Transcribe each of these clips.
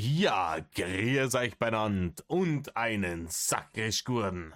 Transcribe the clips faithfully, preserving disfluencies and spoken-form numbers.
Ja, grüß euch benannt und einen Sackrischgurden.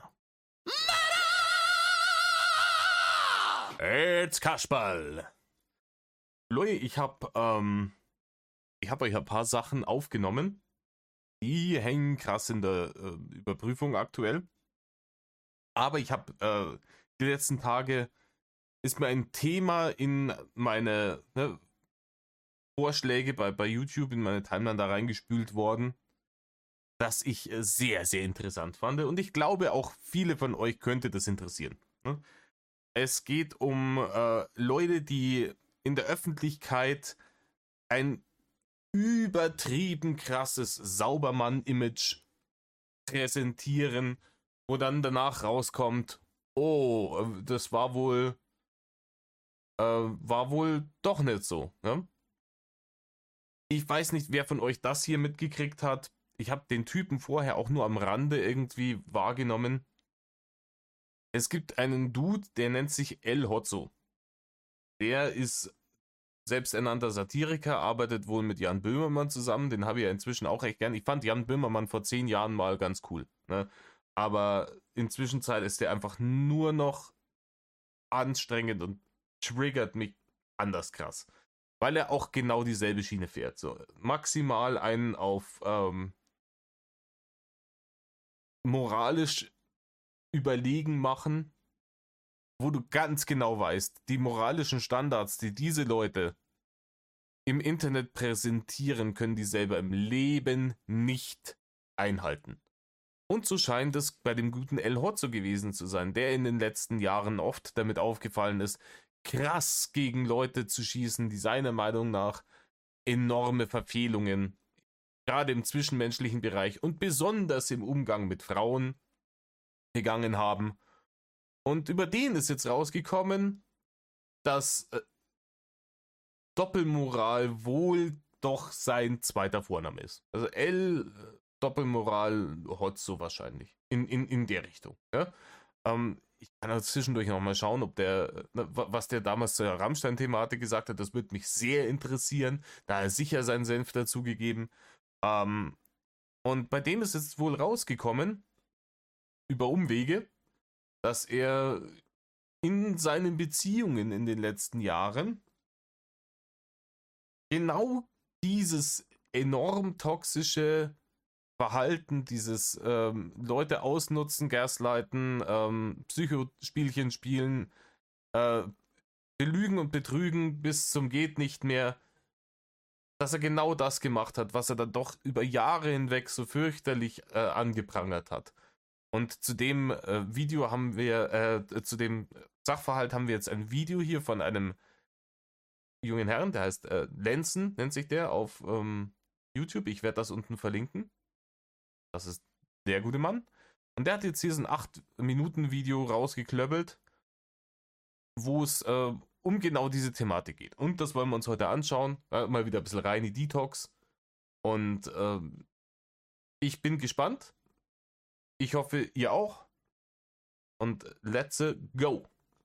Jetzt Kasperl. Leute, ich hab, ähm, ich hab euch ein paar Sachen aufgenommen. Die hängen krass in der äh, Überprüfung aktuell. Aber ich hab, äh, die letzten Tage ist mir ein Thema in meine ne, Vorschläge bei, bei YouTube, in meine Timeline da reingespült worden, das ich äh, sehr, sehr interessant fand. Und ich glaube, auch viele von euch könnte das interessieren. Ne? Es geht um äh, Leute, die in der Öffentlichkeit ein übertrieben krasses Saubermann-Image präsentieren, wo dann danach rauskommt, oh, äh, das war wohl, äh, war wohl doch nicht so. Ne? Ich weiß nicht, wer von euch das hier mitgekriegt hat. Ich habe den Typen vorher auch nur am Rande irgendwie wahrgenommen. Es gibt einen Dude, der nennt sich El Hotzo. Der ist selbsternannter Satiriker, arbeitet wohl mit Jan Böhmermann zusammen. Den habe ich ja inzwischen auch recht gern. Ich fand Jan Böhmermann vor zehn Jahren mal ganz cool. Ne? Aber inzwischen ist der einfach nur noch anstrengend und triggert mich anders krass. Weil er auch genau dieselbe Schiene fährt. So maximal einen auf ähm, moralisch überlegen machen, wo du ganz genau weißt, die moralischen Standards, die diese Leute im Internet präsentieren, können die selber im Leben nicht einhalten. Und so scheint es bei dem guten El Hotzo gewesen zu sein, der in den letzten Jahren oft damit aufgefallen ist, krass gegen Leute zu schießen, die seiner Meinung nach enorme Verfehlungen, gerade im zwischenmenschlichen Bereich und besonders im Umgang mit Frauen begangen haben. Und über den ist jetzt rausgekommen, dass äh, Doppelmoral wohl doch sein zweiter Vorname ist. Also L, äh, Doppelmoral, Hotzo wahrscheinlich. In, in, in der Richtung. Ja? Ähm, ich kann auch zwischendurch nochmal schauen, ob der, was der damals zur Rammstein-Thematik gesagt hat, das würde mich sehr interessieren. Da hat er sicher seinen Senf dazugegeben. Ähm, und bei dem ist jetzt wohl rausgekommen, über Umwege, dass er in seinen Beziehungen in den letzten Jahren genau dieses enorm toxische Verhalten, dieses ähm, Leute ausnutzen, gaslighten, ähm, Psychospielchen spielen, äh, belügen und betrügen bis zum geht nicht mehr, dass er genau das gemacht hat, was er dann doch über Jahre hinweg so fürchterlich äh, angeprangert hat. Und zu dem äh, Video haben wir, äh, zu dem Sachverhalt haben wir jetzt ein Video hier von einem jungen Herrn, der heißt äh, Lenzen, nennt sich der, auf ähm, YouTube. Ich werde das unten verlinken. Das ist der gute Mann. Und der hat jetzt hier so ein acht Minuten Video rausgeklöppelt, wo es äh, um genau diese Thematik geht. Und das wollen wir uns heute anschauen. Äh, mal wieder ein bisschen rein in Detox. Und äh, ich bin gespannt. Ich hoffe, ihr auch. Und let's go.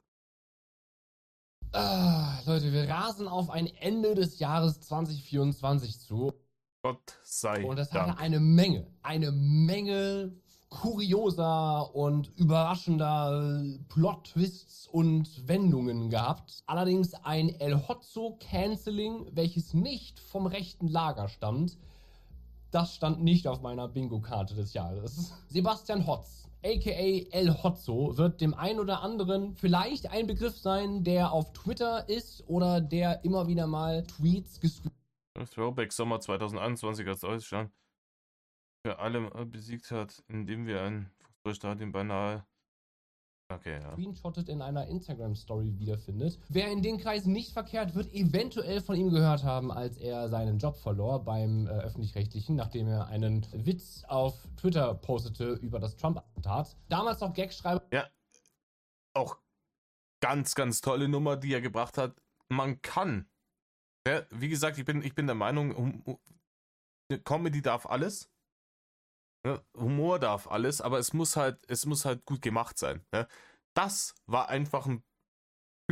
Ah, Leute, wir rasen auf ein Ende des Jahres zwanzig vierundzwanzig zu. Gott sei Und das Dank. hatte eine Menge, eine Menge kurioser und überraschender Plot-Twists und Wendungen gehabt. Allerdings ein El Hotzo-Canceling, welches nicht vom rechten Lager stammt. Das stand nicht auf meiner Bingo-Karte des Jahres. Sebastian Hotz, aka El Hotzo, wird dem einen oder anderen vielleicht ein Begriff sein, der auf Twitter ist oder der immer wieder mal Tweets gescreent. Throwback Sommer zwanzig einundzwanzig als Deutschland für alle besiegt hat, indem wir ein Fußballstadion beinahe. Okay, ja. Screenshottet in einer Instagram-Story wiederfindet. Wer in den Kreisen nicht verkehrt, wird eventuell von ihm gehört haben, als er seinen Job verlor beim äh, Öffentlich-Rechtlichen, nachdem er einen Witz auf Twitter postete über das Trump-Attentat. Damals noch Gagschreiber. Ja, auch ganz, ganz tolle Nummer, die er gebracht hat. Man kann, ja, wie gesagt, ich bin, ich bin der Meinung, hum, hum, Comedy darf alles. Ja, Humor darf alles, aber es muss halt, es muss halt gut gemacht sein. Ja. Das war einfach ein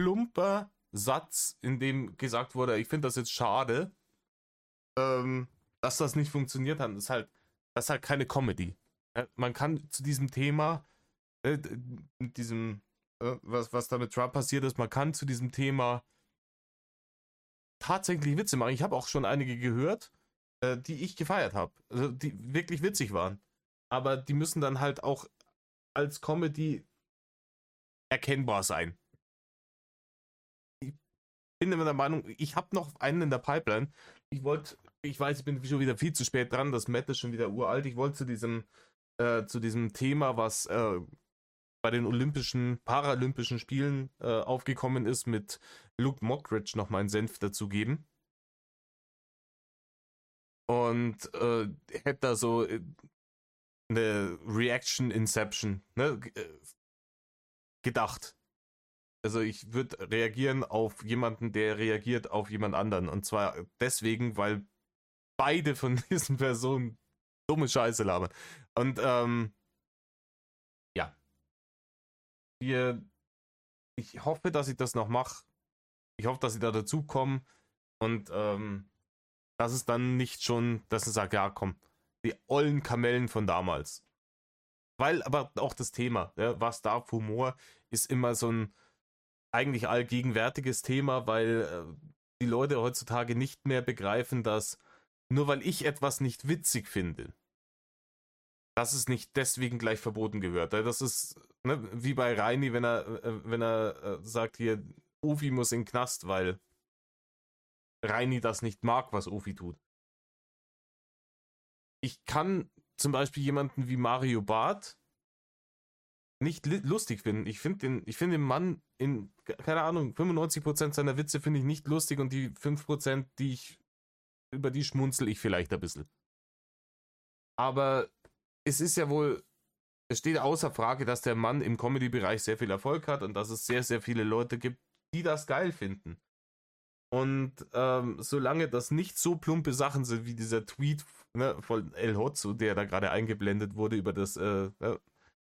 plumper Satz, in dem gesagt wurde, ich finde das jetzt schade, ähm, dass das nicht funktioniert hat, ist halt, das ist halt keine Comedy. Ja, man kann zu diesem Thema, äh, mit diesem, äh, was, was da mit Trump passiert ist, man kann zu diesem Thema tatsächlich Witze machen. Ich habe auch schon einige gehört, äh, die ich gefeiert habe, also die wirklich witzig waren. Aber die müssen dann halt auch als Comedy erkennbar sein. Ich bin immer der Meinung, ich habe noch einen in der Pipeline. Ich wollte, ich weiß, ich bin schon wieder viel zu spät dran, das Matt ist schon wieder uralt. Ich wollte zu diesem, äh, zu diesem Thema, was äh, bei den Olympischen, Paralympischen Spielen äh, aufgekommen ist, mit Luke Mockridge noch meinen Senf dazu geben. Und äh, hätte da so äh, eine Reaction Inception, ne, gedacht. Also ich würde reagieren auf jemanden, der reagiert auf jemand anderen. Und zwar deswegen, weil beide von diesen Personen dumme Scheiße labern. Und ähm, ja. Wir, ich hoffe, dass ich das noch mache. Ich hoffe, dass ich da dazu komme. Und ähm, dass es dann nicht schon, dass ich sage, ja komm, die ollen Kamellen von damals. Weil aber auch das Thema, ja, was darf Humor, ist immer so ein eigentlich allgegenwärtiges Thema, weil äh, die Leute heutzutage nicht mehr begreifen, dass nur weil ich etwas nicht witzig finde, dass es nicht deswegen gleich verboten gehört. Das ist, ne, wie bei Reini, wenn er, äh, wenn er äh, sagt hier, Ofi muss in den Knast, weil Reini das nicht mag, was Ofi tut. Ich kann zum Beispiel jemanden wie Mario Barth nicht lustig finden. Ich finde den, ich finde den Mann in, keine Ahnung, fünfundneunzig Prozent seiner Witze finde ich nicht lustig und die fünf Prozent, die ich, über die schmunzel ich vielleicht ein bisschen. Aber es ist ja wohl, es steht außer Frage, dass der Mann im Comedy-Bereich sehr viel Erfolg hat und dass es sehr, sehr viele Leute gibt, die das geil finden. Und ähm, solange das nicht so plumpe Sachen sind wie dieser Tweet, ne, von El Hotzo, der da gerade eingeblendet wurde über das, äh, ne,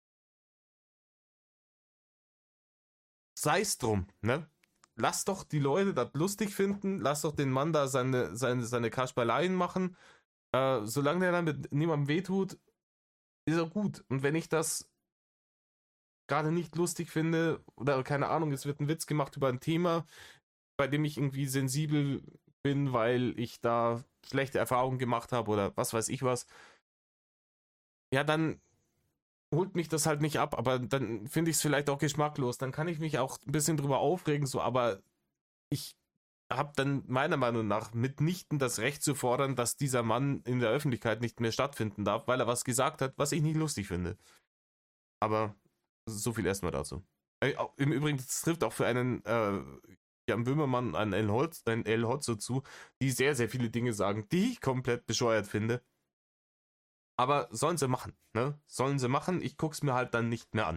sei es drum, ne? Lass doch die Leute das lustig finden, lass doch den Mann da seine, seine, seine Kasperleien machen. Äh, solange der dann mit niemandem wehtut, ist er gut. Und wenn ich das gerade nicht lustig finde, oder keine Ahnung, es wird ein Witz gemacht über ein Thema, bei dem ich irgendwie sensibel bin, weil ich da schlechte Erfahrungen gemacht habe oder was weiß ich was, ja, dann holt mich das halt nicht ab, aber dann finde ich es vielleicht auch geschmacklos. Dann kann ich mich auch ein bisschen drüber aufregen, so, aber ich habe dann meiner Meinung nach mitnichten das Recht zu fordern, dass dieser Mann in der Öffentlichkeit nicht mehr stattfinden darf, weil er was gesagt hat, was ich nicht lustig finde. Aber so viel erstmal dazu. Äh, Im Übrigen, das trifft auch für einen äh, Jan Böhmermann, einen El Hotzo, einen El Hotzo zu, die sehr, sehr viele Dinge sagen, die ich komplett bescheuert finde. Aber sollen sie machen, ne? Sollen sie machen, ich guck's mir halt dann nicht mehr an.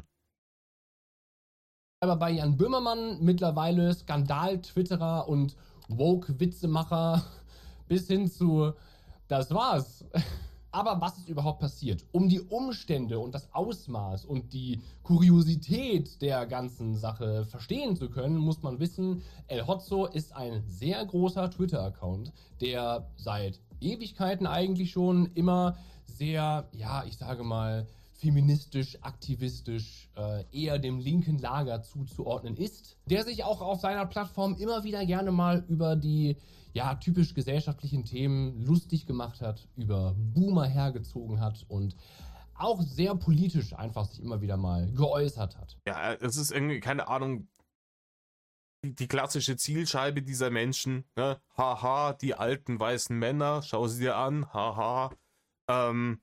Aber bei Jan Böhmermann mittlerweile Skandal-Twitterer und Woke-Witzemacher bis hin zu das war's. Aber was ist überhaupt passiert? Um die Umstände und das Ausmaß und die Kuriosität der ganzen Sache verstehen zu können, muss man wissen, El Hotzo ist ein sehr großer Twitter-Account, der seit Ewigkeiten eigentlich schon immer sehr, ja, ich sage mal, feministisch, aktivistisch, äh, eher dem linken Lager zuzuordnen ist, der sich auch auf seiner Plattform immer wieder gerne mal über die, ja, typisch gesellschaftlichen Themen lustig gemacht hat, über Boomer hergezogen hat und auch sehr politisch einfach sich immer wieder mal geäußert hat. Ja, es ist irgendwie, keine Ahnung, die, die klassische Zielscheibe dieser Menschen, ne? Haha, die alten weißen Männer, schau sie dir an, haha. Ähm,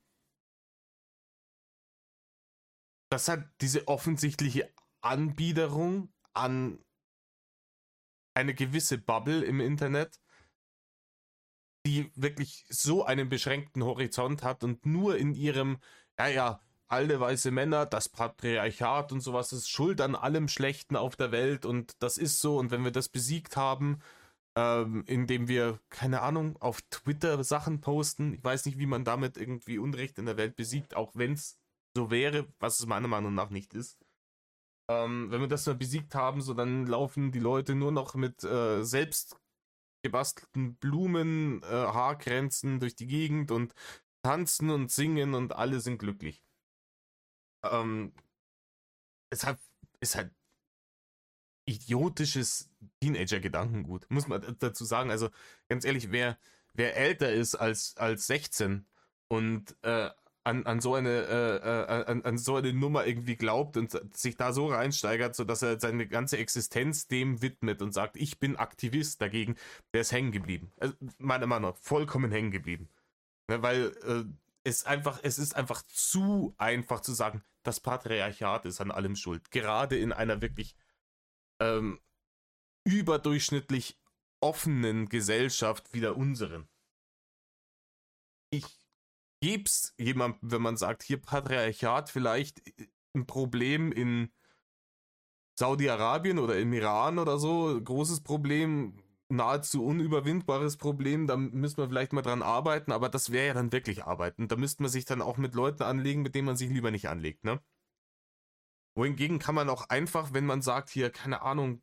das hat diese offensichtliche Anbiederung an eine gewisse Bubble im Internet, die wirklich so einen beschränkten Horizont hat und nur in ihrem, ja, ja, alte weiße Männer, das Patriarchat und sowas ist schuld an allem Schlechten auf der Welt und das ist so und wenn wir das besiegt haben, ähm, indem wir, keine Ahnung, auf Twitter Sachen posten, ich weiß nicht, wie man damit irgendwie Unrecht in der Welt besiegt, auch wenn es so wäre, was es meiner Meinung nach nicht ist. Ähm, wenn wir das mal besiegt haben, so dann laufen die Leute nur noch mit äh, selbst gebastelten Blumen, äh, Haarkränzen durch die Gegend und tanzen und singen und alle sind glücklich. Ähm, es hat, ist halt idiotisches Teenager-Gedankengut, muss man dazu sagen. Also ganz ehrlich, wer, wer älter ist als, als sechzehn und äh, an, an, so eine, äh, äh, an, an so eine Nummer irgendwie glaubt und sich da so reinsteigert, sodass er seine ganze Existenz dem widmet und sagt, ich bin Aktivist dagegen, der ist hängen geblieben. Also, meiner Meinung nach vollkommen hängen geblieben. Ne, weil äh, es einfach, es ist einfach zu einfach zu sagen, das Patriarchat ist an allem schuld. Gerade in einer wirklich ähm, überdurchschnittlich offenen Gesellschaft wie der unseren. Ich gebe es jemandem, wenn man sagt, hier Patriarchat vielleicht ein Problem in Saudi-Arabien oder im Iran oder so, großes Problem, nahezu unüberwindbares Problem, da müsste man vielleicht mal dran arbeiten, aber das wäre ja dann wirklich Arbeiten. Da müsste man sich dann auch mit Leuten anlegen, mit denen man sich lieber nicht anlegt, ne? Wohingegen kann man auch einfach, wenn man sagt, hier, keine Ahnung,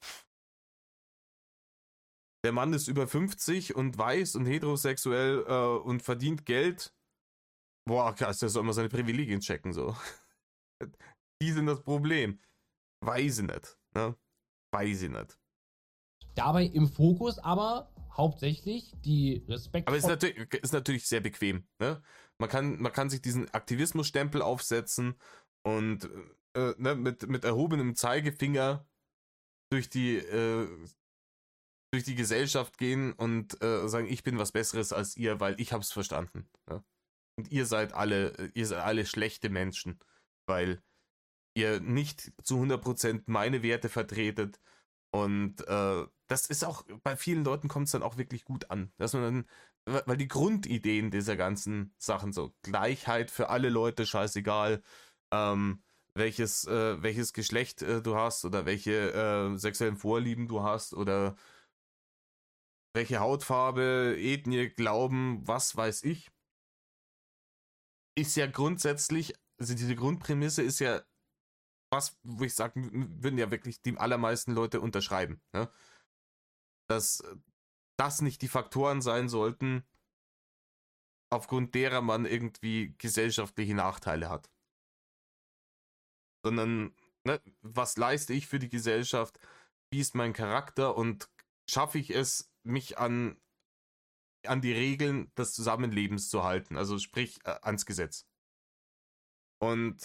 der Mann ist über fünfzig und weiß und heterosexuell äh, und verdient Geld, boah, krass, der soll mal seine Privilegien checken, so. Die sind das Problem. Weiß ich nicht, ne? Weiß ich nicht. Dabei im Fokus aber hauptsächlich die Respekt. Aber es ist natürlich, ist natürlich sehr bequem, ne? Man kann, man kann sich diesen Aktivismusstempel aufsetzen und äh, ne, mit, mit erhobenem Zeigefinger durch die, äh, durch die Gesellschaft gehen und äh, sagen, ich bin was Besseres als ihr, weil ich hab's verstanden. Ja? Und ihr seid alle, ihr seid alle schlechte Menschen, weil ihr nicht zu hundert Prozent meine Werte vertretet. Und äh, das ist auch, bei vielen Leuten kommt es dann auch wirklich gut an. Dass man dann, weil die Grundideen dieser ganzen Sachen, so Gleichheit für alle Leute, scheißegal, ähm, welches, äh, welches Geschlecht äh, du hast oder welche äh, sexuellen Vorlieben du hast oder welche Hautfarbe, Ethnie, Glauben, was weiß ich, ist ja grundsätzlich, also diese Grundprämisse ist ja was, wo ich sage, würden ja wirklich die allermeisten Leute unterschreiben, ne? Dass das nicht die Faktoren sein sollten, aufgrund derer man irgendwie gesellschaftliche Nachteile hat. Sondern, ne, was leiste ich für die Gesellschaft, wie ist mein Charakter und schaffe ich es, mich an, an die Regeln des Zusammenlebens zu halten, also sprich äh, ans Gesetz. Und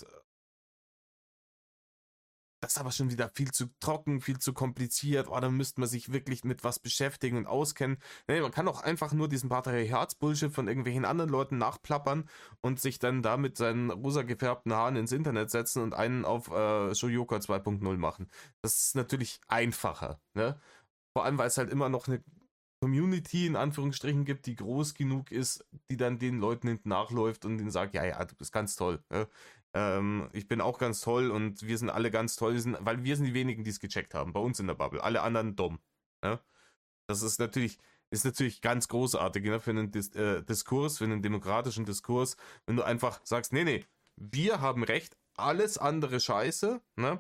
das ist aber schon wieder viel zu trocken, viel zu kompliziert. Oh, da müsste man sich wirklich mit was beschäftigen und auskennen. Nee, man kann auch einfach nur diesen Patriarchats-Bullshit von irgendwelchen anderen Leuten nachplappern und sich dann da mit seinen rosa gefärbten Haaren ins Internet setzen und einen auf äh, Shoyoka zwei Punkt null machen. Das ist natürlich einfacher, ne? Vor allem, weil es halt immer noch eine Community in Anführungsstrichen gibt, die groß genug ist, die dann den Leuten hinten nachläuft und denen sagt, ja, ja, du bist ganz toll, ne? Ähm, ich bin auch ganz toll und wir sind alle ganz toll, wir sind, weil wir sind die wenigen, die es gecheckt haben, bei uns in der Bubble. Alle anderen dumm. Ja? Das ist natürlich, ist natürlich ganz großartig, ne? Für einen Dis äh, Diskurs, für einen demokratischen Diskurs, wenn du einfach sagst, nee, nee, wir haben recht, alles andere scheiße, ne?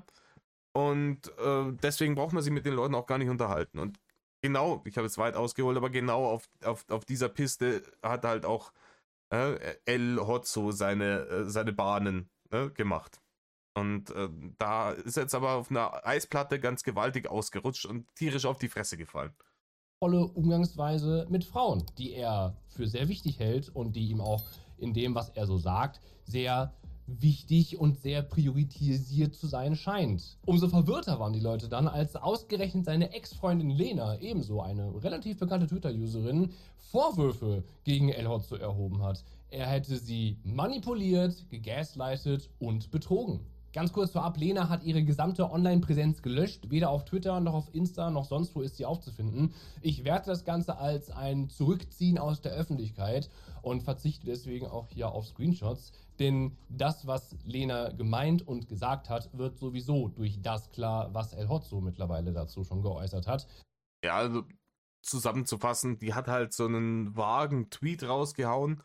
Und äh, deswegen braucht man sich mit den Leuten auch gar nicht unterhalten. Und genau, ich habe es weit ausgeholt, aber genau auf, auf, auf dieser Piste hat halt auch äh, El Hotzo seine, äh, seine Bahnen äh, gemacht. Und äh, da ist jetzt aber auf einer Eisplatte ganz gewaltig ausgerutscht und tierisch auf die Fresse gefallen. Volle Umgangsweise mit Frauen, die er für sehr wichtig hält und die ihm auch in dem, was er so sagt, sehr wichtig und sehr priorisiert zu sein scheint. Umso verwirrter waren die Leute dann, als ausgerechnet seine Ex-Freundin Lena, ebenso eine relativ bekannte Twitter-Userin, Vorwürfe gegen El Hotzo erhoben hat. Er hätte sie manipuliert, gegaslightet und betrogen. Ganz kurz vorab, Lena hat ihre gesamte Online-Präsenz gelöscht. Weder auf Twitter noch auf Insta noch sonst wo ist sie aufzufinden. Ich werte das Ganze als ein Zurückziehen aus der Öffentlichkeit und verzichte deswegen auch hier auf Screenshots. Denn das, was Lena gemeint und gesagt hat, wird sowieso durch das klar, was El Hotzo mittlerweile dazu schon geäußert hat. Ja, also zusammenzufassen, die hat halt so einen vagen Tweet rausgehauen,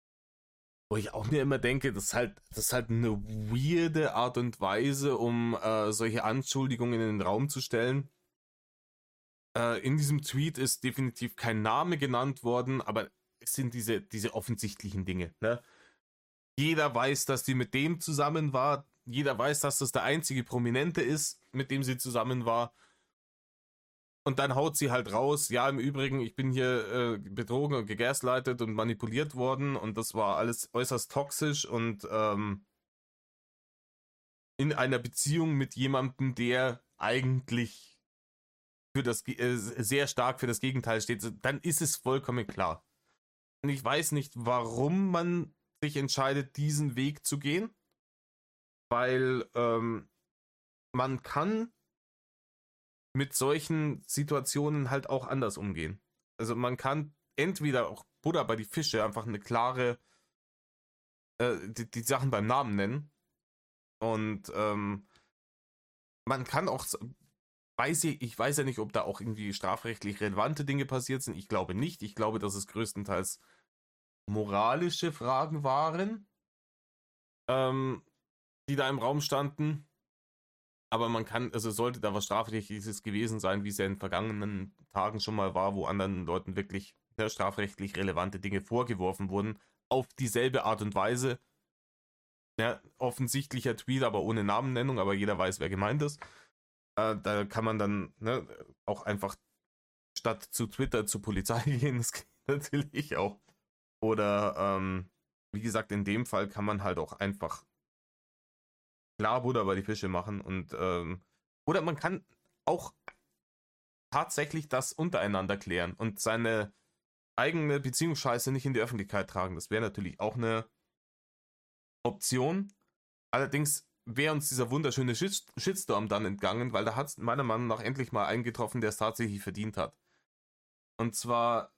wo ich auch mir immer denke, das ist halt, das ist halt eine weirde Art und Weise, um äh, solche Anschuldigungen in den Raum zu stellen. Äh, in diesem Tweet ist definitiv kein Name genannt worden, aber es sind diese, diese offensichtlichen Dinge. Ne? Jeder weiß, dass die mit dem zusammen war. Jeder weiß, dass das der einzige Prominente ist, mit dem sie zusammen war. Und dann haut sie halt raus, ja, im Übrigen, ich bin hier äh, betrogen und gegaslightet und manipuliert worden und das war alles äußerst toxisch und ähm, in einer Beziehung mit jemandem, der eigentlich für das äh, sehr stark für das Gegenteil steht, dann ist es vollkommen klar. Und ich weiß nicht, warum man sich entscheidet, diesen Weg zu gehen, weil ähm, man kann mit solchen Situationen halt auch anders umgehen. Also man kann entweder auch Buddha bei die Fische einfach eine klare, äh, die, die Sachen beim Namen nennen und ähm, man kann auch, weiß ich, ich weiß ja nicht, ob da auch irgendwie strafrechtlich relevante Dinge passiert sind. Ich glaube nicht. Ich glaube, dass es größtenteils moralische Fragen waren, ähm, die da im Raum standen. Aber man kann, also sollte da was Strafrechtliches gewesen sein, wie es ja in vergangenen Tagen schon mal war, wo anderen Leuten wirklich ne, strafrechtlich relevante Dinge vorgeworfen wurden, auf dieselbe Art und Weise. Ja, offensichtlicher Tweet, aber ohne Namennennung, aber jeder weiß, wer gemeint ist. Äh, da kann man dann ne, auch einfach statt zu Twitter zur Polizei gehen, das geht natürlich auch. Oder ähm, wie gesagt, in dem Fall kann man halt auch einfach klar Buddha bei die Fische machen und ähm, oder man kann auch tatsächlich das untereinander klären und seine eigene Beziehungsscheiße nicht in die Öffentlichkeit tragen. Das wäre natürlich auch eine Option. Allerdings wäre uns dieser wunderschöne Shit Shitstorm dann entgangen, weil da hat es meiner Meinung nach endlich mal einen getroffen, der es tatsächlich verdient hat. Und zwar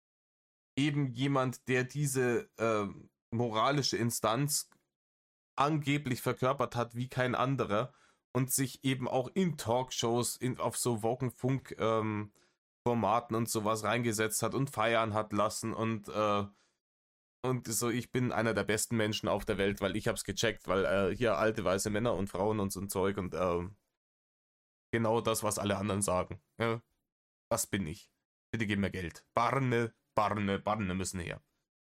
eben jemand, der diese äh, moralische Instanz angeblich verkörpert hat wie kein anderer und sich eben auch in Talkshows, in, auf so Wokenfunk-Formaten ähm, und sowas reingesetzt hat und feiern hat lassen und äh, und so, ich bin einer der besten Menschen auf der Welt, weil ich hab's gecheckt, weil äh, hier alte weiße Männer und Frauen und so ein Zeug und äh, genau das, was alle anderen sagen. Ja, das bin ich. Bitte gib mir Geld. Barne, Barne, Barne müssen her.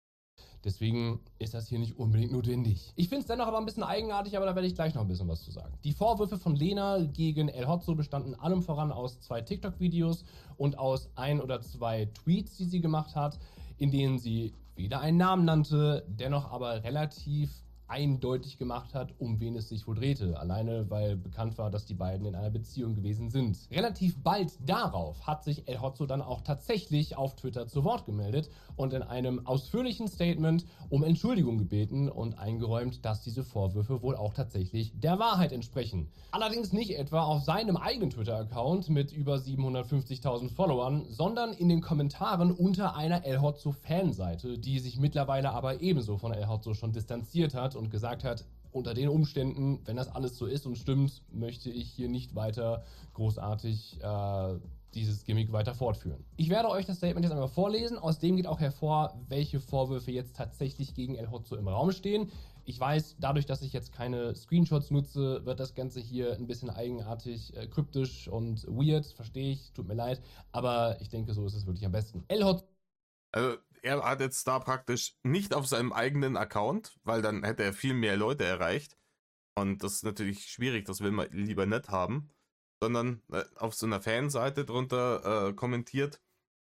Deswegen ist das hier nicht unbedingt notwendig. Ich finde es dennoch aber ein bisschen eigenartig, aber da werde ich gleich noch ein bisschen was zu sagen. Die Vorwürfe von Lena gegen El Hotzo bestanden allem voran aus zwei TikTok-Videos und aus ein oder zwei Tweets, die sie gemacht hat, in denen sie weder einen Namen nannte, dennoch aber relativ eindeutig gemacht hat, um wen es sich wohl drehte. Alleine, weil bekannt war, dass die beiden in einer Beziehung gewesen sind. Relativ bald darauf hat sich El Hotzo dann auch tatsächlich auf Twitter zu Wort gemeldet und in einem ausführlichen Statement um Entschuldigung gebeten und eingeräumt, dass diese Vorwürfe wohl auch tatsächlich der Wahrheit entsprechen. Allerdings nicht etwa auf seinem eigenen Twitter-Account mit über siebenhundertfünfzigtausend Followern, sondern in den Kommentaren unter einer El Hotzo-Fanseite, die sich mittlerweile aber ebenso von El Hotzo schon distanziert hat und gesagt hat, unter den Umständen, wenn das alles so ist und stimmt, möchte ich hier nicht weiter großartig äh, dieses Gimmick weiter fortführen. Ich werde euch das Statement jetzt einmal vorlesen. Aus dem geht auch hervor, welche Vorwürfe jetzt tatsächlich gegen El Hotzo im Raum stehen. Ich weiß, dadurch, dass ich jetzt keine Screenshots nutze, wird das Ganze hier ein bisschen eigenartig, äh, kryptisch und weird. Verstehe ich, tut mir leid. Aber ich denke, so ist es wirklich am besten. El Hotzo. Also, er hat jetzt da praktisch nicht auf seinem eigenen Account, weil dann hätte er viel mehr Leute erreicht. Und das ist natürlich schwierig, das will man lieber nicht haben. Sondern äh, auf so einer Fanseite drunter äh, kommentiert.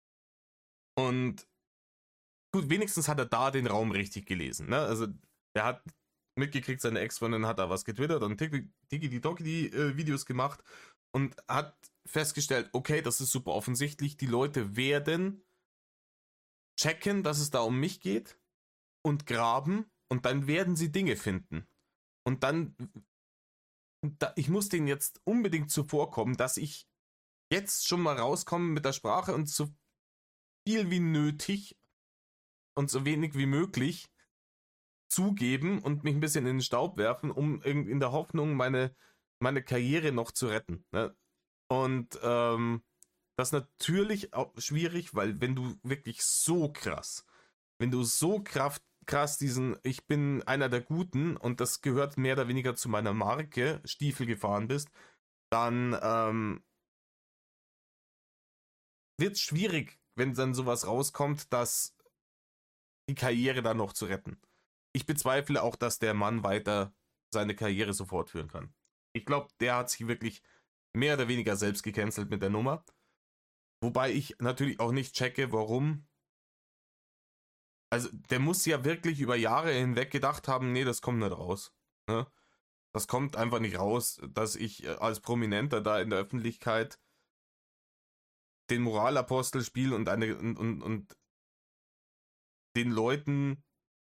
Und gut, wenigstens hat er da den Raum richtig gelesen. Ne? Also, er hat mitgekriegt, seine Ex-Freundin hat da was getwittert und Tiki-Toki-Videos gemacht und hat festgestellt, okay, das ist super offensichtlich, die Leute werden checken, dass es da um mich geht und graben und dann werden sie Dinge finden. Und dann, da, ich muss denen jetzt unbedingt zuvorkommen, dass ich jetzt schon mal rauskomme mit der Sprache und so viel wie nötig und so wenig wie möglich zugeben und mich ein bisschen in den Staub werfen, um in der Hoffnung, meine, meine Karriere noch zu retten. Ne? Und ähm, das ist natürlich auch schwierig, weil wenn du wirklich so krass, wenn du so kraft, krass diesen, ich bin einer der Guten und das gehört mehr oder weniger zu meiner Marke, Stiefel gefahren bist, dann ähm, wird es schwierig, wenn dann sowas rauskommt, dass die Karriere dann noch zu retten. Ich bezweifle auch, dass der Mann weiter seine Karriere so fortführen kann. Ich glaube, der hat sich wirklich mehr oder weniger selbst gecancelt mit der Nummer. Wobei ich natürlich auch nicht checke, warum. Also, der muss ja wirklich über Jahre hinweg gedacht haben, nee, das kommt nicht raus. Ne? Das kommt einfach nicht raus, dass ich als Prominenter da in der Öffentlichkeit den Moralapostel spiele und, eine, und, und, und den Leuten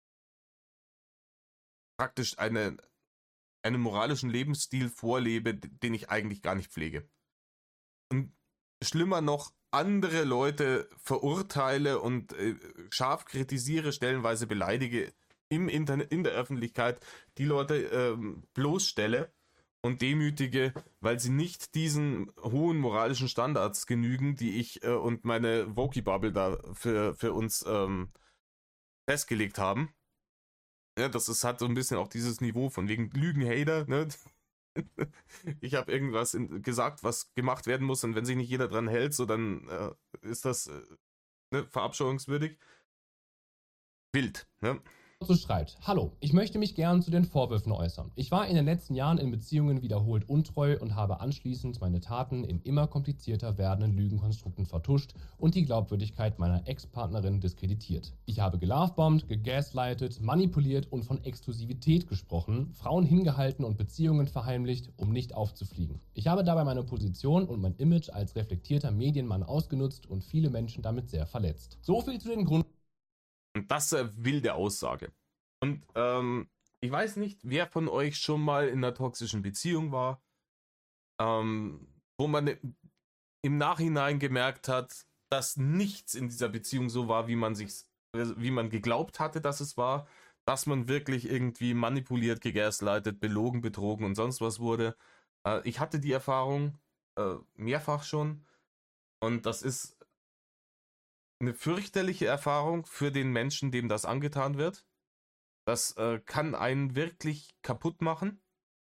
praktisch eine, einen moralischen Lebensstil vorlebe, den ich eigentlich gar nicht pflege. Und schlimmer noch, andere Leute verurteile und äh, scharf kritisiere, stellenweise beleidige im Internet, in der Öffentlichkeit, die Leute ähm, bloßstelle und demütige, weil sie nicht diesen hohen moralischen Standards genügen, die ich äh, und meine Voki-Bubble da für, für uns ähm, festgelegt haben. Ja, das ist, hat so ein bisschen auch dieses Niveau von wegen Lügen-Hater, ne? Ich habe irgendwas in, gesagt, was gemacht werden muss, und wenn sich nicht jeder dran hält, so dann äh, ist das äh, ne, verabscheuungswürdig. Wild, ne? So schreibt: Hallo, ich möchte mich gern zu den Vorwürfen äußern. Ich war in den letzten Jahren in Beziehungen wiederholt untreu und habe anschließend meine Taten in immer komplizierter werdenden Lügenkonstrukten vertuscht und die Glaubwürdigkeit meiner Ex-Partnerin diskreditiert. Ich habe gelovebombt, gegaslightet, manipuliert und von Exklusivität gesprochen, Frauen hingehalten und Beziehungen verheimlicht, um nicht aufzufliegen. Ich habe dabei meine Position und mein Image als reflektierter Medienmann ausgenutzt und viele Menschen damit sehr verletzt. So viel zu den Gründen. Und das ist eine wilde Aussage. Und ähm, ich weiß nicht, wer von euch schon mal in einer toxischen Beziehung war, ähm, wo man im Nachhinein gemerkt hat, dass nichts in dieser Beziehung so war, wie man sich, wie man geglaubt hatte, dass es war, dass man wirklich irgendwie manipuliert, gegaslightet, belogen, betrogen und sonst was wurde. Äh, ich hatte die Erfahrung äh, mehrfach schon, und das ist eine fürchterliche Erfahrung für den Menschen, dem das angetan wird. Das äh, kann einen wirklich kaputt machen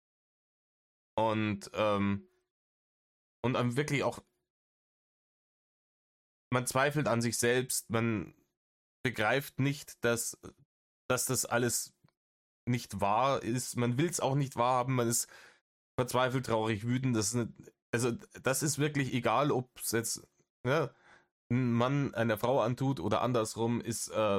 und ähm, und einem wirklich auch, man zweifelt an sich selbst, man begreift nicht, dass, dass das alles nicht wahr ist, man will es auch nicht wahrhaben, man ist verzweifelt, traurig, wütend, das ist eine, also das ist wirklich egal, ob es jetzt ne, ein Mann einer Frau antut oder andersrum, ist äh,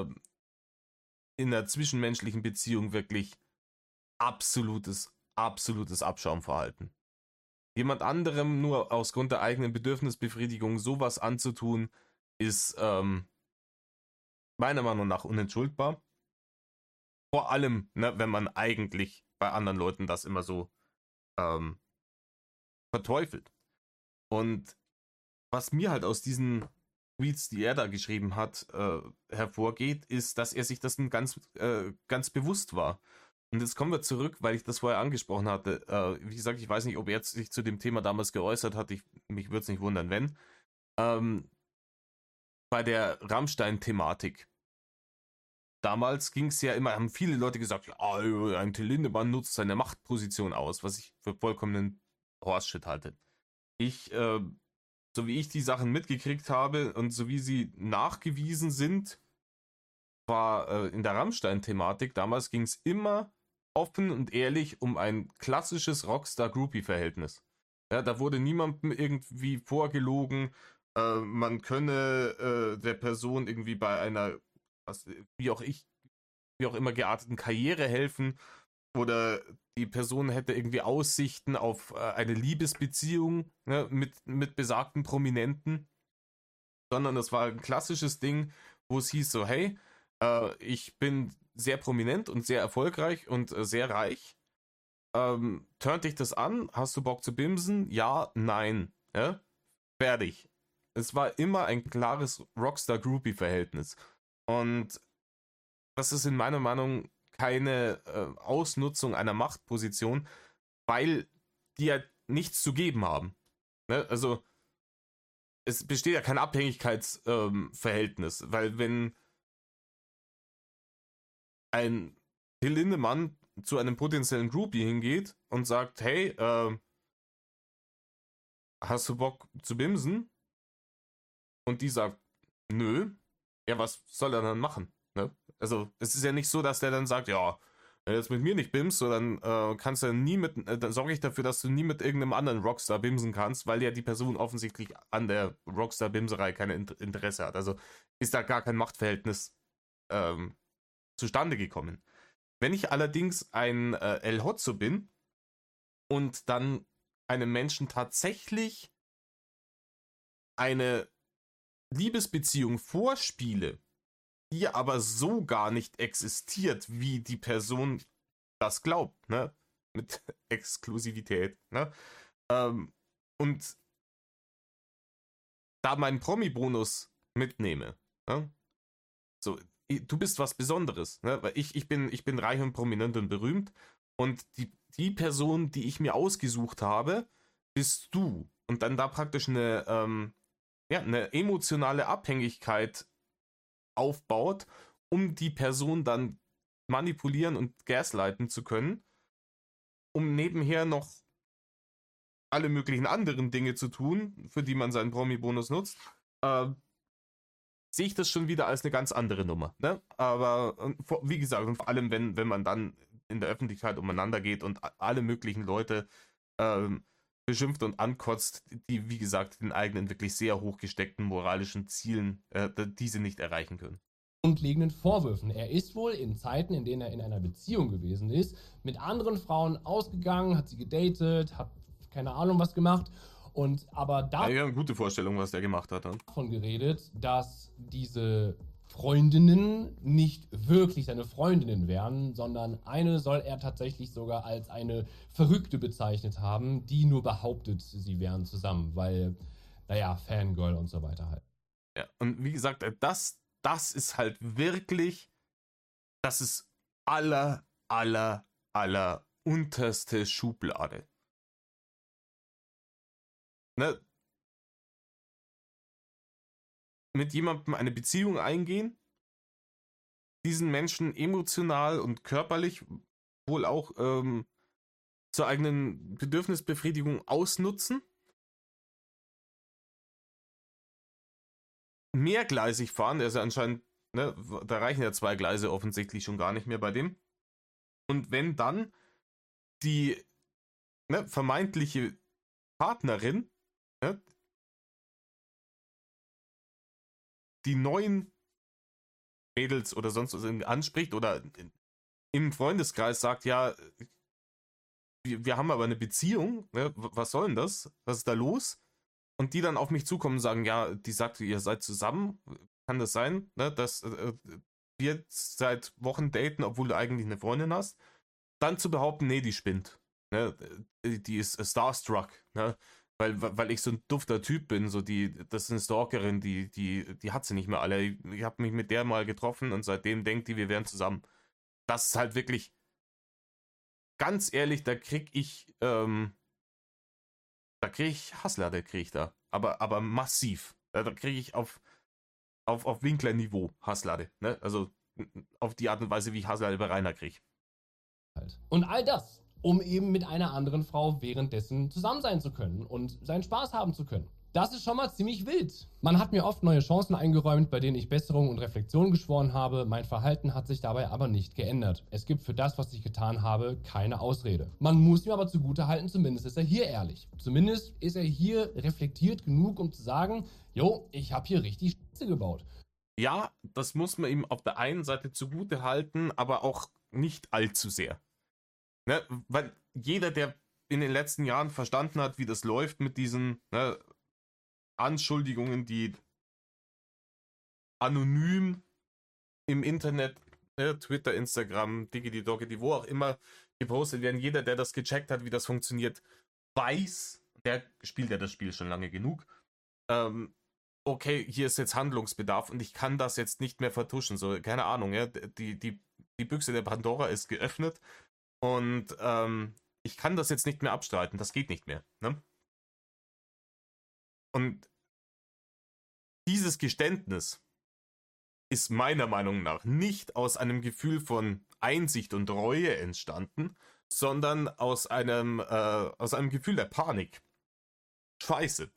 in einer zwischenmenschlichen Beziehung wirklich absolutes, absolutes Abschaumverhalten. Jemand anderem nur aus Grund der eigenen Bedürfnisbefriedigung sowas anzutun, ist ähm, meiner Meinung nach unentschuldbar. Vor allem, ne, wenn man eigentlich bei anderen Leuten das immer so ähm, verteufelt. Und was mir halt aus diesen Tweets, die er da geschrieben hat, äh, hervorgeht, ist, dass er sich das ganz, äh, ganz bewusst war. Und jetzt kommen wir zurück, weil ich das vorher angesprochen hatte. Äh, wie gesagt, ich weiß nicht, ob er sich zu dem Thema damals geäußert hat. Ich, mich würde es nicht wundern, wenn. Ähm, bei der Rammstein-Thematik. Damals ging es ja immer, haben viele Leute gesagt, ja, ein Till Lindemann nutzt seine Machtposition aus, was ich für vollkommenen Horseshit halte. Ich, äh, so wie ich die Sachen mitgekriegt habe und so wie sie nachgewiesen sind, war äh, in der Rammstein-Thematik, damals ging es immer offen und ehrlich um ein klassisches Rockstar-Groupie-Verhältnis. Ja, da wurde niemandem irgendwie vorgelogen, äh, man könne äh, der Person irgendwie bei einer, was, wie auch ich, wie auch immer gearteten Karriere helfen, oder die Person hätte irgendwie Aussichten auf äh, eine Liebesbeziehung, ne, mit, mit besagten Prominenten, sondern das war ein klassisches Ding, wo es hieß so, hey, äh, ich bin sehr prominent und sehr erfolgreich und äh, sehr reich. Ähm, turnt dich das an? Hast du Bock zu bimsen? Ja, nein. Ja? Fertig. Es war immer ein klares Rockstar-Groupie-Verhältnis. Und das ist in meiner Meinung keine äh, Ausnutzung einer Machtposition, weil die ja nichts zu geben haben. Ne? Also es besteht ja kein Abhängigkeitsverhältnis, ähm, weil wenn ein Till Lindemann zu einem potenziellen Groupie hingeht und sagt, hey, äh, hast du Bock zu bimsen? und die sagt, nö, ja, was soll er dann machen? Ne? Also, es ist ja nicht so, dass der dann sagt, ja, wenn du jetzt mit mir nicht bimst, so, dann äh, kannst du nie mit, äh, dann sorge ich dafür, dass du nie mit irgendeinem anderen Rockstar bimsen kannst, weil ja die Person offensichtlich an der Rockstar-Bimserei kein Interesse hat. Also ist da gar kein Machtverhältnis ähm, zustande gekommen. Wenn ich allerdings ein äh, El Hotzo bin und dann einem Menschen tatsächlich eine Liebesbeziehung vorspiele, die aber so gar nicht existiert, wie die Person das glaubt, ne? Mit Exklusivität, ne? Ähm, und da meinen Promi-Bonus mitnehme, ne? So, du bist was Besonderes, ne? Weil ich, ich bin, ich bin reich und prominent und berühmt und die, die Person, die ich mir ausgesucht habe, bist du. Und dann da praktisch eine, ähm, ja, eine emotionale Abhängigkeit aufbaut, um die Person dann manipulieren und gaslighten zu können, um nebenher noch alle möglichen anderen Dinge zu tun, für die man seinen Promi-Bonus nutzt, äh, sehe ich das schon wieder als eine ganz andere Nummer. Ne? Aber wie gesagt, und vor allem, wenn, wenn man dann in der Öffentlichkeit umeinander geht und alle möglichen Leute ähm, beschimpft und ankotzt, die, wie gesagt, den eigenen wirklich sehr hochgesteckten moralischen Zielen äh, diese nicht erreichen können. Grundlegenden Vorwürfen. Er ist wohl in Zeiten, in denen er in einer Beziehung gewesen ist, mit anderen Frauen ausgegangen, hat sie gedatet, hat keine Ahnung was gemacht. Und aber da ja, ja, eine gute Vorstellung, was der gemacht hat. Dann. Davon geredet, dass diese Freundinnen nicht wirklich seine Freundinnen wären, sondern eine soll er tatsächlich sogar als eine Verrückte bezeichnet haben, die nur behauptet, sie wären zusammen, weil, naja, Fangirl und so weiter halt. Ja, und wie gesagt, das, das ist halt wirklich, das ist aller, aller, aller unterste Schublade. Ne? Mit jemandem eine Beziehung eingehen, diesen Menschen emotional und körperlich wohl auch ähm, zur eigenen Bedürfnisbefriedigung ausnutzen, mehrgleisig fahren, der ist ja anscheinend, ne, da reichen ja zwei Gleise offensichtlich schon gar nicht mehr bei dem. Und wenn dann die ne, vermeintliche Partnerin, ne, die neuen Mädels oder sonst was anspricht oder im Freundeskreis sagt, ja, wir, wir haben aber eine Beziehung, ne, was soll denn das? Was ist da los? Und die dann auf mich zukommen und sagen, ja, die sagte, ihr seid zusammen, kann das sein, ne, dass äh, wir seit Wochen daten, obwohl du eigentlich eine Freundin hast? Dann zu behaupten, nee, die spinnt, ne, die ist starstruck, ne, weil, weil ich so ein dufter Typ bin, so die, das ist eine Stalkerin, die, die, die hat sie nicht mehr alle. Ich, ich habe mich mit der mal getroffen und seitdem denkt die, wir wären zusammen. Das ist halt wirklich, ganz ehrlich, da krieg ich, ähm, da krieg ich Hasslade, krieg ich da. Aber, aber massiv. Da, da krieg ich auf, auf, auf Winkler-Niveau Hasslade, ne? Also auf die Art und Weise, wie ich Hasslade bei Rainer krieg. Und all das, um eben mit einer anderen Frau währenddessen zusammen sein zu können und seinen Spaß haben zu können. Das ist schon mal ziemlich wild. Man hat mir oft neue Chancen eingeräumt, bei denen ich Besserung und Reflexion geschworen habe. Mein Verhalten hat sich dabei aber nicht geändert. Es gibt für das, was ich getan habe, keine Ausrede. Man muss ihm aber zugutehalten, zumindest ist er hier ehrlich. Zumindest ist er hier reflektiert genug, um zu sagen, jo, ich habe hier richtig Scheiße gebaut. Ja, das muss man ihm auf der einen Seite zugute halten, aber auch nicht allzu sehr. Ne? Weil jeder, der in den letzten Jahren verstanden hat, wie das läuft mit diesen ne, Anschuldigungen, die anonym im Internet, ne, Twitter, Instagram, Diggity Doggity, wo auch immer gepostet werden, jeder, der das gecheckt hat, wie das funktioniert, weiß, der spielt ja das Spiel schon lange genug, ähm, okay, hier ist jetzt Handlungsbedarf und ich kann das jetzt nicht mehr vertuschen, so, keine Ahnung, ja, die, die, die Büchse der Pandora ist geöffnet und ähm, ich kann das jetzt nicht mehr abstreiten, das geht nicht mehr, ne? Und dieses Geständnis ist meiner Meinung nach nicht aus einem Gefühl von Einsicht und Reue entstanden, sondern aus einem, äh, aus einem Gefühl der Panik. Scheiße.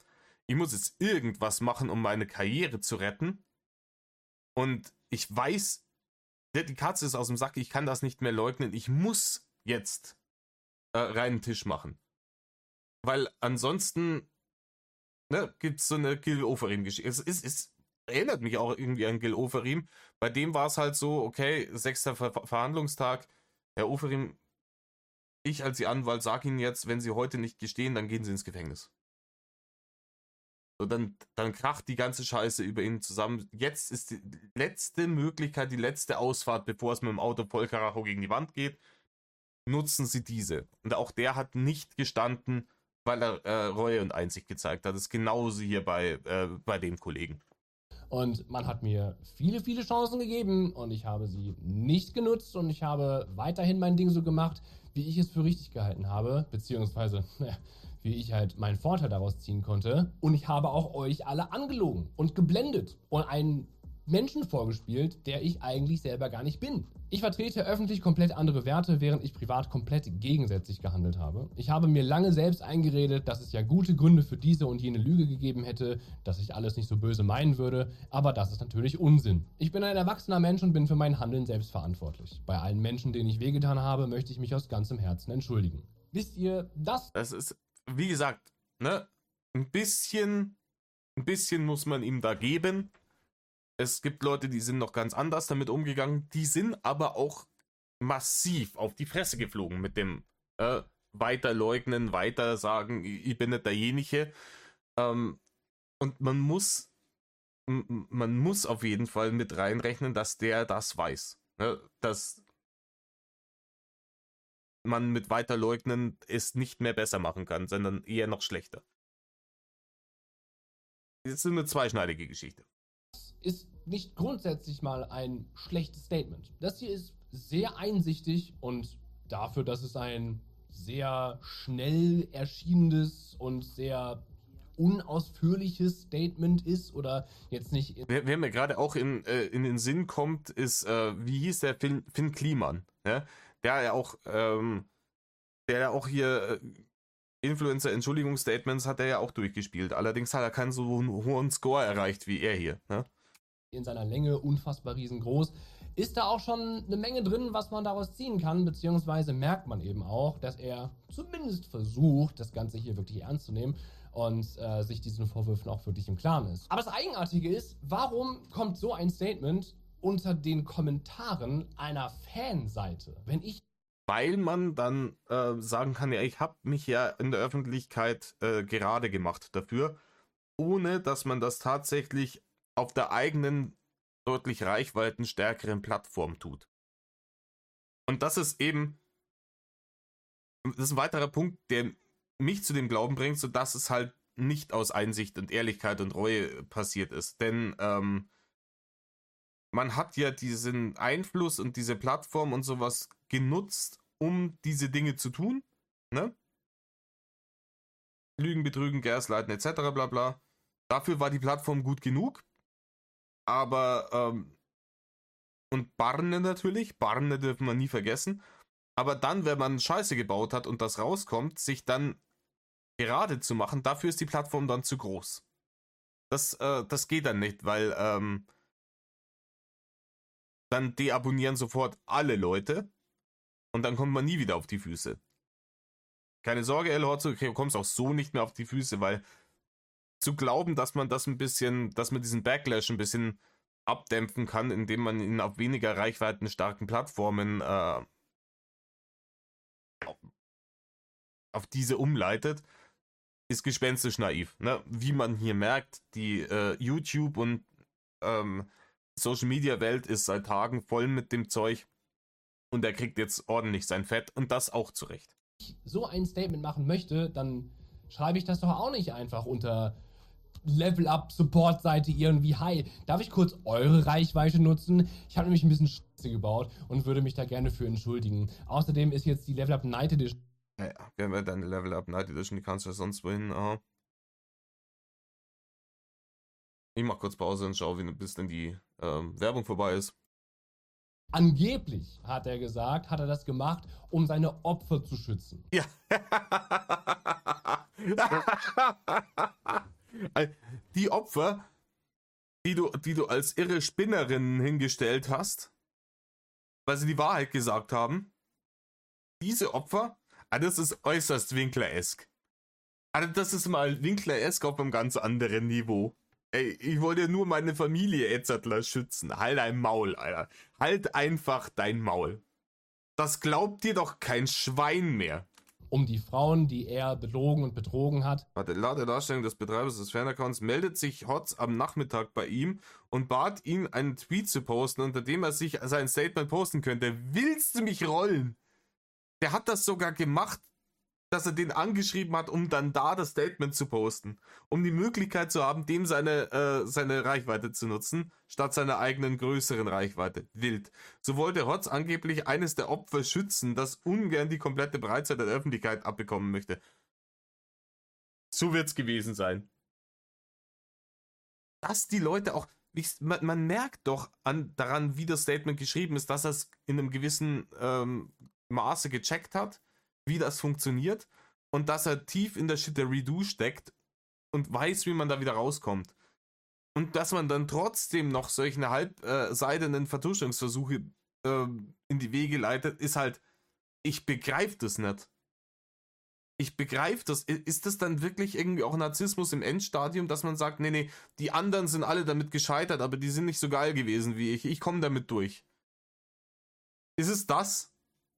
ich muss jetzt irgendwas machen, um meine Karriere zu retten. Und ich weiß, die Katze ist aus dem Sack, ich kann das nicht mehr leugnen. Ich muss jetzt äh, reinen Tisch machen. Weil ansonsten ne, gibt es so eine Gil Oferim-Geschichte. Es, es, es erinnert mich auch irgendwie an Gil Oferim. Bei dem war es halt so, okay, sechster Ver Verhandlungstag. Herr Oferim, ich als Ihr Anwalt sage Ihnen jetzt, wenn Sie heute nicht gestehen, dann gehen Sie ins Gefängnis. So, dann, dann kracht die ganze Scheiße über ihn zusammen. Jetzt ist die letzte Möglichkeit, die letzte Ausfahrt, bevor es mit dem Auto voll Karacho gegen die Wand geht. Nutzen Sie diese. Und auch der hat nicht gestanden, weil er äh, Reue und Einsicht gezeigt hat. Das ist genauso hier bei, äh, bei dem Kollegen. Und man hat mir viele, viele Chancen gegeben und ich habe sie nicht genutzt und ich habe weiterhin mein Ding so gemacht, wie ich es für richtig gehalten habe, beziehungsweise wie ich halt meinen Vorteil daraus ziehen konnte. Und ich habe auch euch alle angelogen und geblendet und einen Menschen vorgespielt, der ich eigentlich selber gar nicht bin. Ich vertrete öffentlich komplett andere Werte, während ich privat komplett gegensätzlich gehandelt habe. Ich habe mir lange selbst eingeredet, dass es ja gute Gründe für diese und jene Lüge gegeben hätte, dass ich alles nicht so böse meinen würde, aber das ist natürlich Unsinn. Ich bin ein erwachsener Mensch und bin für mein Handeln selbst verantwortlich. Bei allen Menschen, denen ich wehgetan habe, möchte ich mich aus ganzem Herzen entschuldigen. Wisst ihr, das... Das ist, wie gesagt, ne, ein bisschen, ein bisschen muss man ihm da geben. Es gibt Leute, die sind noch ganz anders damit umgegangen, die sind aber auch massiv auf die Fresse geflogen mit dem äh, Weiterleugnen, Weitersagen, ich bin nicht derjenige. Ähm, und man muss, man muss auf jeden Fall mit reinrechnen, dass der das weiß. Ne? Dass man mit Weiterleugnen es nicht mehr besser machen kann, sondern eher noch schlechter. Das ist eine zweischneidige Geschichte. Ist nicht grundsätzlich mal ein schlechtes Statement. Das hier ist sehr einsichtig und dafür, dass es ein sehr schnell erschienenes und sehr unausführliches Statement ist oder jetzt nicht... Wer, wer mir gerade auch in, äh, in den Sinn kommt, ist, äh, wie hieß der Finn, Finn Kliman, ja? Der ja auch, ähm, der ja auch hier... Äh, Influencer-Entschuldigungsstatements hat er ja auch durchgespielt. Allerdings hat er keinen so einen hohen Score erreicht wie er hier. Ne? In seiner Länge unfassbar riesengroß. Ist da auch schon eine Menge drin, was man daraus ziehen kann, beziehungsweise merkt man eben auch, dass er zumindest versucht, das Ganze hier wirklich ernst zu nehmen und äh, sich diesen Vorwürfen auch wirklich im Klaren ist. Aber das Eigenartige ist, warum kommt so ein Statement unter den Kommentaren einer Fanseite? Wenn ich Weil man dann äh, sagen kann, ja, ich habe mich ja in der Öffentlichkeit äh, gerade gemacht dafür, ohne dass man das tatsächlich auf der eigenen, deutlich reichweitenstärkeren Plattform tut. Und das ist eben, das ist ein weiterer Punkt, der mich zu dem Glauben bringt, so dass es halt nicht aus Einsicht und Ehrlichkeit und Reue passiert ist. Denn ähm, man hat ja diesen Einfluss und diese Plattform und sowas genutzt, um diese Dinge zu tun, ne? Lügen, Betrügen, Gaslighten et cetera bla bla. Dafür war die Plattform gut genug, aber ähm, und Barne natürlich, Barne dürfen wir nie vergessen, aber dann, wenn man Scheiße gebaut hat und das rauskommt, sich dann gerade zu machen, dafür ist die Plattform dann zu groß. Das, äh, das geht dann nicht, weil ähm, dann deabonnieren sofort alle Leute und dann kommt man nie wieder auf die Füße. Keine Sorge, El Horzo, du kommst auch so nicht mehr auf die Füße, weil zu glauben, dass man das ein bisschen, dass man diesen Backlash ein bisschen abdämpfen kann, indem man ihn auf weniger reichweitenstarken Plattformen äh, auf diese umleitet, ist gespenstisch naiv. Ne? Wie man hier merkt, die äh, YouTube und ähm, Social Media Welt ist seit Tagen voll mit dem Zeug und er kriegt jetzt ordentlich sein Fett und das auch zurecht. Wenn ich so ein Statement machen möchte, dann schreibe ich das doch auch nicht einfach unter Level Up Support Seite irgendwie. Hi, darf ich kurz eure Reichweite nutzen? Ich habe nämlich ein bisschen Scheiße gebaut und würde mich da gerne für entschuldigen. Außerdem ist jetzt die Level Up Night Edition. Naja, wenn wir deine Level Up Night Edition, die kannst du ja sonst wohin. Aha. Ich mach kurz Pause und schau, wie bis denn die ähm, Werbung vorbei ist. Angeblich, hat er gesagt, hat er das gemacht, um seine Opfer zu schützen. Ja. Die Opfer, die du, die du als irre Spinnerin hingestellt hast, weil sie die Wahrheit gesagt haben, diese Opfer, ah, das ist äußerst Winkler-esk. Also das ist mal Winkler-esk auf einem ganz anderen Niveau. Ey, ich wollte nur meine Familie Edzardler schützen. Halt dein Maul, Alter. Halt einfach dein Maul. Das glaubt dir doch kein Schwein mehr. Um die Frauen, die er belogen und betrogen hat. Warte, laut der Darstellung des Betreibers des Fanaccounts meldet sich Hotz am Nachmittag bei ihm und bat ihn, einen Tweet zu posten, unter dem er sich sein Statement posten könnte. Willst du mich rollen? Der hat das sogar gemacht, dass er den angeschrieben hat, um dann da das Statement zu posten. Um die Möglichkeit zu haben, dem seine, äh, seine Reichweite zu nutzen, statt seiner eigenen größeren Reichweite. Wild. So wollte Hotz angeblich eines der Opfer schützen, das ungern die komplette Breitseite der Öffentlichkeit abbekommen möchte. So wird's gewesen sein. Dass die Leute auch... Man, man merkt doch an, daran, wie das Statement geschrieben ist, dass er es in einem gewissen ähm, Maße gecheckt hat, wie das funktioniert und dass er tief in der Shittery-Do steckt und weiß, wie man da wieder rauskommt. Und dass man dann trotzdem noch solche halbseidenen äh, Vertuschungsversuche äh, in die Wege leitet, ist halt, ich begreife das nicht. Ich begreife das. Ist das dann wirklich irgendwie auch Narzissmus im Endstadium, dass man sagt, nee, nee, die anderen sind alle damit gescheitert, aber die sind nicht so geil gewesen wie ich. Ich komme damit durch. Ist es das?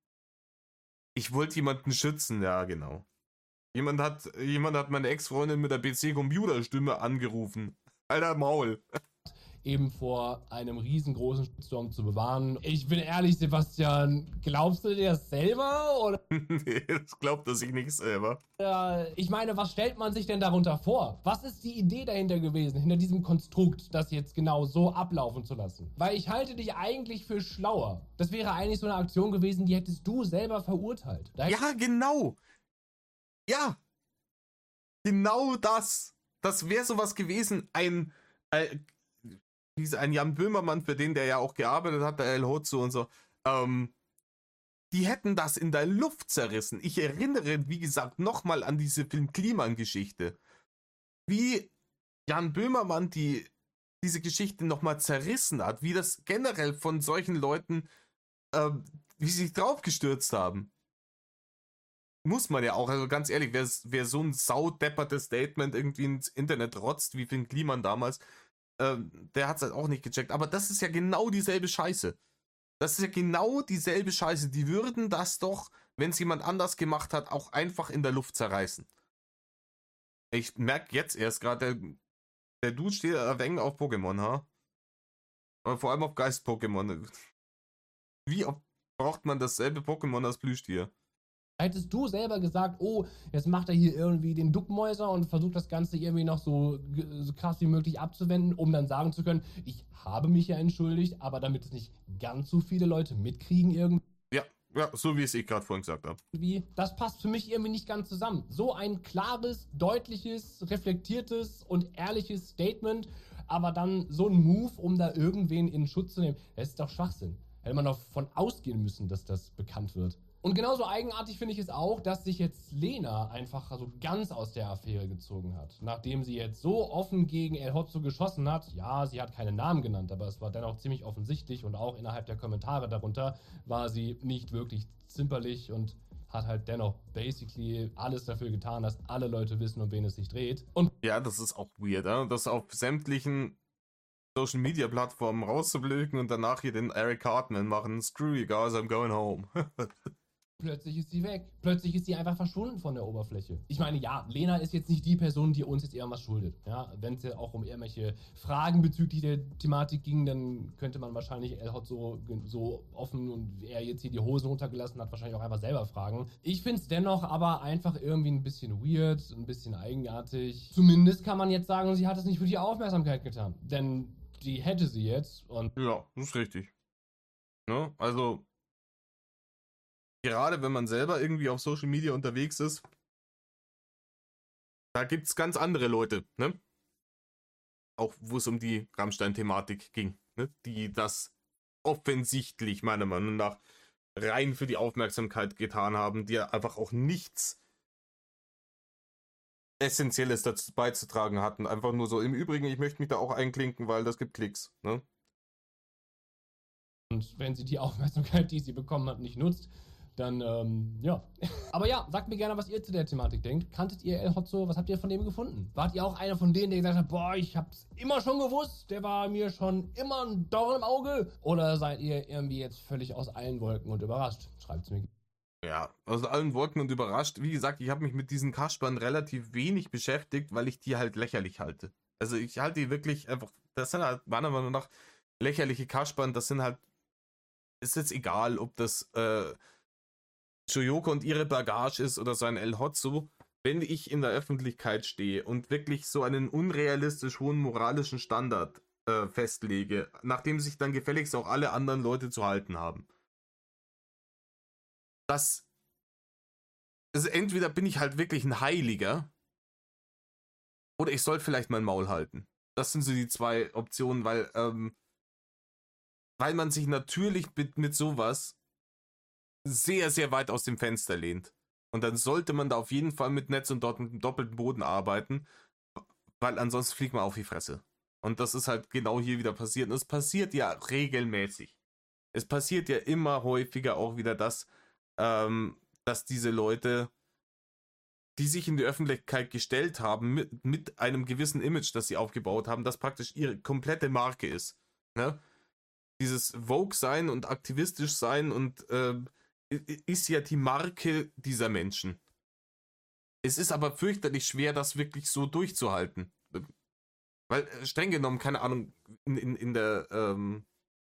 Ich wollte jemanden schützen, ja, genau. Jemand hat, jemand hat meine Ex-Freundin mit der P C-Computerstimme angerufen. Alter Maul. Eben vor einem riesengroßen Shitstorm zu bewahren. Ich bin ehrlich, Sebastian, glaubst du dir das selber? Oder? Nee, das glaubt er sich nicht selber. Ja, ich meine, was stellt man sich denn darunter vor? Was ist die Idee dahinter gewesen, hinter diesem Konstrukt, das jetzt genau so ablaufen zu lassen? Weil ich halte dich eigentlich für schlauer. Das wäre eigentlich so eine Aktion gewesen, die hättest du selber verurteilt. Da ja, genau. Ja. Genau das. Das wäre sowas gewesen. Ein... ein ein Jan Böhmermann, für den der ja auch gearbeitet hat, der El Hotzo und so, ähm, die hätten das in der Luft zerrissen. Ich erinnere, wie gesagt, nochmal an diese Film-Kliman-Geschichte. Wie Jan Böhmermann die, diese Geschichte nochmal zerrissen hat, wie das generell von solchen Leuten, ähm, wie sie sich draufgestürzt haben. Muss man ja auch, also ganz ehrlich, wer, wer so ein saudeppertes Statement irgendwie ins Internet rotzt, wie Film Kliman damals, der hat es halt auch nicht gecheckt. Aber das ist ja genau dieselbe Scheiße. Das ist ja genau dieselbe Scheiße. Die würden das doch, wenn es jemand anders gemacht hat, auch einfach in der Luft zerreißen. Ich merke jetzt erst gerade, der, der Dude steht ein wenig auf Pokémon, ha? Aber vor allem auf Geist-Pokémon. Wie oft braucht man dasselbe Pokémon als Plüschtier? Hättest du selber gesagt, oh, jetzt macht er hier irgendwie den Duckmäuser und versucht das Ganze irgendwie noch so, so krass wie möglich abzuwenden, um dann sagen zu können, ich habe mich ja entschuldigt, aber damit es nicht ganz so viele Leute mitkriegen irgendwie. Ja, ja, so wie es ich gerade vorhin gesagt habe. Das passt für mich irgendwie nicht ganz zusammen. So ein klares, deutliches, reflektiertes und ehrliches Statement, aber dann so ein Move, um da irgendwen in Schutz zu nehmen, das ist doch Schwachsinn. Hätte man doch von ausgehen müssen, dass das bekannt wird. Und genauso eigenartig finde ich es auch, dass sich jetzt Lena einfach so ganz aus der Affäre gezogen hat. Nachdem sie jetzt so offen gegen El Hotzo geschossen hat, ja, sie hat keinen Namen genannt, aber es war dennoch ziemlich offensichtlich und auch innerhalb der Kommentare darunter war sie nicht wirklich zimperlich und hat halt dennoch basically alles dafür getan, dass alle Leute wissen, um wen es sich dreht. Und ja, das ist auch weird, ja? Das auf sämtlichen Social Media Plattformen rauszublicken und danach hier den Eric Cartman machen. Screw you guys, I'm going home. plötzlich ist sie weg. Plötzlich ist sie einfach verschwunden von der Oberfläche. Ich meine, ja, Lena ist jetzt nicht die Person, die uns jetzt irgendwas schuldet. Ja, wenn es ja auch um irgendwelche Fragen bezüglich der Thematik ging, dann könnte man wahrscheinlich El Hotzo so offen und er jetzt hier die Hosen runtergelassen hat, wahrscheinlich auch einfach selber fragen. Ich finde es dennoch aber einfach irgendwie ein bisschen weird, ein bisschen eigenartig. Zumindest kann man jetzt sagen, sie hat es nicht für die Aufmerksamkeit getan. Denn die hätte sie jetzt und... Ja, das ist richtig. Ne? Also... Gerade wenn man selber irgendwie auf Social Media unterwegs ist, da gibt es ganz andere Leute, ne? Auch wo es um die Rammstein-Thematik ging, ne? Die das offensichtlich meiner Meinung nach rein für die Aufmerksamkeit getan haben, die einfach auch nichts Essentielles dazu beizutragen hatten. Einfach nur so, im Übrigen, ich möchte mich da auch einklinken, weil das gibt Klicks. Ne? Und wenn sie die Aufmerksamkeit, die sie bekommen hat, nicht nutzt, dann, ähm, ja. Aber ja, sagt mir gerne, was ihr zu der Thematik denkt. Kanntet ihr El Hotzo? Was habt ihr von dem gefunden? Wart ihr auch einer von denen, der gesagt hat, boah, ich hab's immer schon gewusst, der war mir schon immer ein Dorn im Auge? Oder seid ihr irgendwie jetzt völlig aus allen Wolken und überrascht? Schreibt's mir. Ja, aus allen Wolken und überrascht. Wie gesagt, ich habe mich mit diesen Kaspern relativ wenig beschäftigt, weil ich die halt lächerlich halte. Also ich halte die wirklich einfach, das sind halt meiner Meinung nach lächerliche Kaspern, das sind halt, ist jetzt egal, ob das äh, Choyoko und ihre Bagage ist oder so ein El Hotzo. Wenn ich in der Öffentlichkeit stehe und wirklich so einen unrealistisch hohen moralischen Standard äh, festlege, nachdem sich dann gefälligst auch alle anderen Leute zu halten haben, das, also entweder bin ich halt wirklich ein Heiliger oder ich soll vielleicht mein Maul halten. Das sind so die zwei Optionen, weil ähm, weil man sich natürlich mit, mit sowas sehr, sehr weit aus dem Fenster lehnt. Und dann sollte man da auf jeden Fall mit Netz und dort mit dem doppelten Boden arbeiten, weil ansonsten fliegt man auf die Fresse. Und das ist halt genau hier wieder passiert. Und es passiert ja regelmäßig. Es passiert ja immer häufiger auch wieder das, ähm, dass diese Leute, die sich in die Öffentlichkeit gestellt haben, mit, mit einem gewissen Image, das sie aufgebaut haben, das praktisch ihre komplette Marke ist. Ne? Dieses Vogue-Sein und aktivistisch sein und äh, ist ja die Marke dieser Menschen. Es ist aber fürchterlich schwer, das wirklich so durchzuhalten. Weil, streng genommen, keine Ahnung, in, in, in der ähm,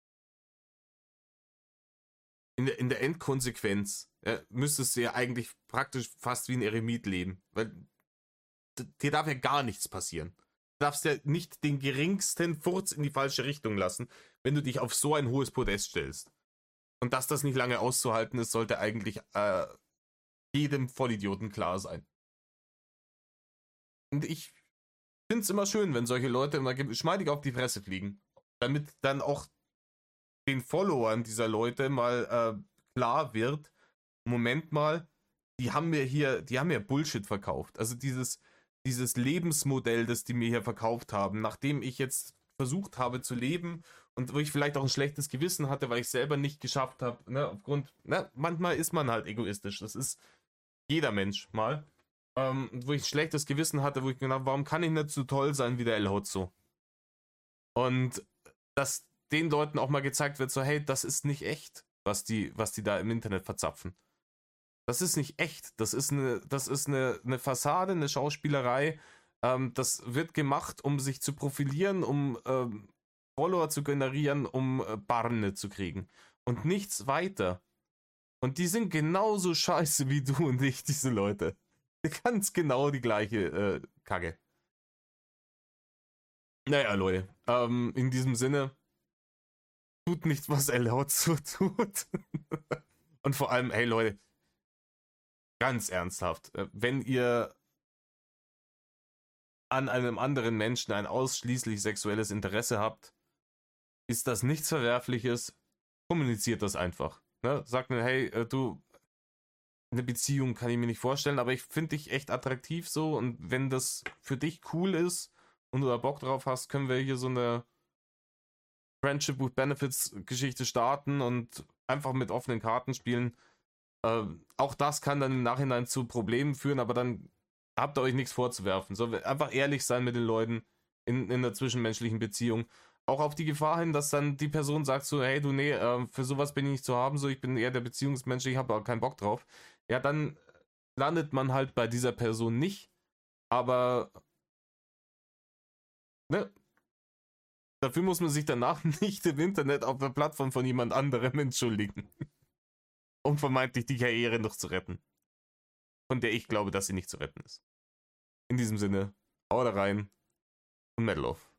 in der, in der Endkonsequenz ja, müsstest du ja eigentlich praktisch fast wie ein Eremit leben. Weil dir darf ja gar nichts passieren. Du darfst ja nicht den geringsten Furz in die falsche Richtung lassen, wenn du dich auf so ein hohes Podest stellst. Und dass das nicht lange auszuhalten ist, sollte eigentlich äh, jedem Vollidioten klar sein. Und ich finde es immer schön, wenn solche Leute immer geschmeidig auf die Fresse fliegen. Damit dann auch den Followern dieser Leute mal äh, klar wird, Moment mal, die haben mir hier, die haben mir Bullshit verkauft. Also dieses, dieses Lebensmodell, das die mir hier verkauft haben, nachdem ich jetzt versucht habe zu leben und wo ich vielleicht auch ein schlechtes Gewissen hatte, weil ich selber nicht geschafft habe, ne, aufgrund, ne, manchmal ist man halt egoistisch, das ist jeder Mensch mal, ähm, wo ich ein schlechtes Gewissen hatte, wo ich gedacht habe, warum kann ich nicht so toll sein wie der El Hotzo? Und dass den Leuten auch mal gezeigt wird, so hey, das ist nicht echt, was die, was die da im Internet verzapfen. Das ist nicht echt, das ist eine, das ist eine, eine Fassade, eine Schauspielerei, ähm, das wird gemacht, um sich zu profilieren, um ähm, Follower zu generieren, um äh, Barne zu kriegen. Und nichts weiter. Und die sind genauso scheiße wie du und ich, diese Leute. Ganz genau die gleiche äh, Kacke. Naja, Leute, ähm, in diesem Sinne, tut nicht, was El Hotzo tut. Und vor allem, hey Leute, ganz ernsthaft, wenn ihr an einem anderen Menschen ein ausschließlich sexuelles Interesse habt, ist das nichts Verwerfliches, kommuniziert das einfach. Ne? Sagt mir, hey, du, eine Beziehung kann ich mir nicht vorstellen, aber ich finde dich echt attraktiv so und wenn das für dich cool ist und du da Bock drauf hast, können wir hier so eine Friendship with Benefits Geschichte starten und einfach mit offenen Karten spielen. Äh, auch das kann dann im Nachhinein zu Problemen führen, aber dann habt ihr euch nichts vorzuwerfen. So, einfach ehrlich sein mit den Leuten in, in der zwischenmenschlichen Beziehung. Auch auf die Gefahr hin, dass dann die Person sagt so, hey du, nee, äh, für sowas bin ich nicht zu haben, so ich bin eher der Beziehungsmensch, ich habe auch keinen Bock drauf. Ja, dann landet man halt bei dieser Person nicht, aber ne, dafür muss man sich danach nicht im Internet auf der Plattform von jemand anderem entschuldigen. Um vermeintlich die Karriere noch zu retten. Von der ich glaube, dass sie nicht zu retten ist. In diesem Sinne, haut rein und Metal off.